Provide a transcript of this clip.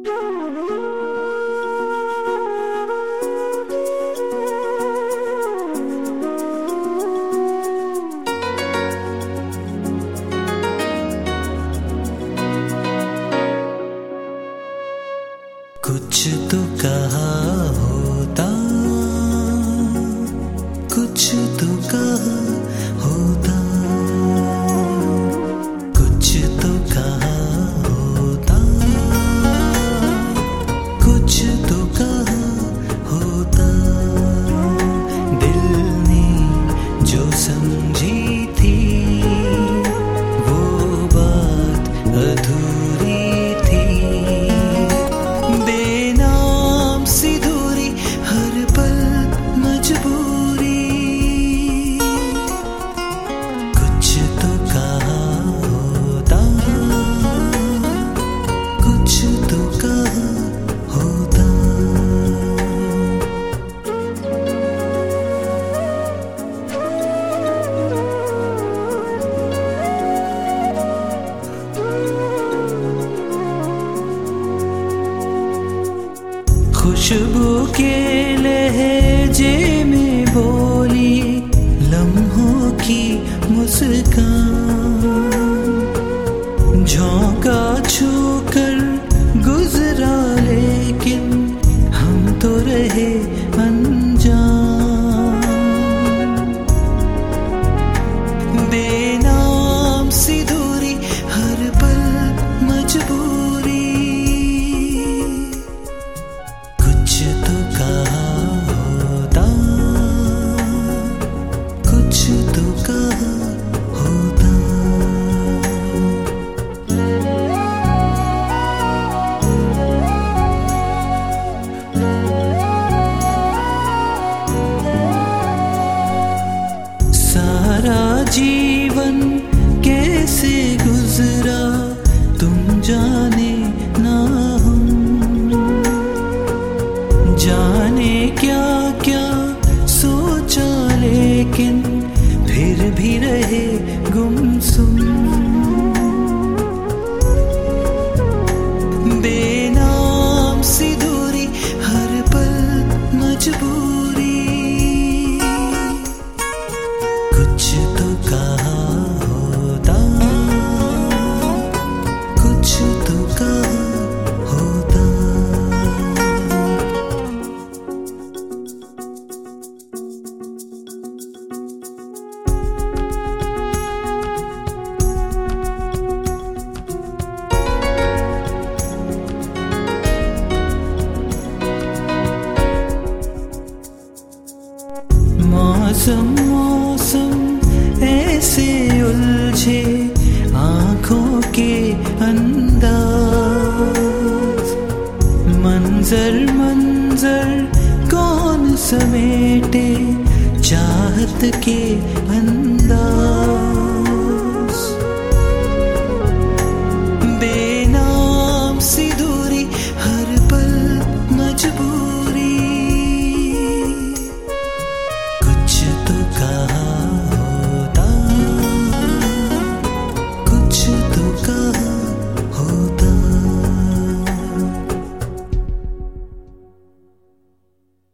कुछ तो कहा होता, कुछ तो कहा होता, कुछ तो कहा होता, कुछ तो कहा होता। दिल ने जो समझी थी वो बात अधूरी थी। बेनाम सी दूरी, हर पल मजबूरी। कुछ तो कहा होता, कुछ तो कहा होता। खुशबू के लहजे में बोली लम्हों की मुस्कान। झोंका छूकर गुजरा लेकिन हम तो रहे अनजान। बेनाम सी दूरी, हर पल मजबूरी। कुछ तो कहा होता, कुछ तो कहा होता। सारा जीवन कैसे गुजरा तुम जाने ना हम। जाने क्या क्या सोचा लेकिन फिर भी रहे गुमसुम। बेनाम सी दूरी, हर पल मजबूरी। कुछ तो कहा होता, कुछ तो कहा होता। मौसम मौसम ऐसे उलझे आँखों के अंदाज। मंजर मंजर कौन समेटे चाहत के अंदाज। बेनाम सी दूरी, हर पल मजबूरी। कुछ तो कहा